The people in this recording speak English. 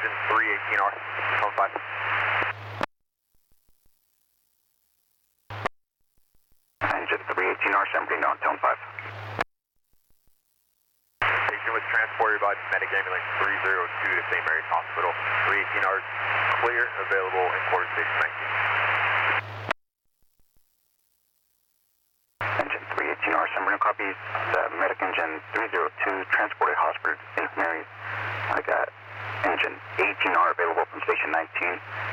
engine 318R, tone 5. Engine 318R, San on tone 5. Patient was transported by medic ambulance 302 to St. Mary's Hospital. 318R is clear, available in quarter station 19. Engine 318R, San Bernardino copies. The medic engine 302 transported hospital to St. Mary's. I got engine 18R available from station 19.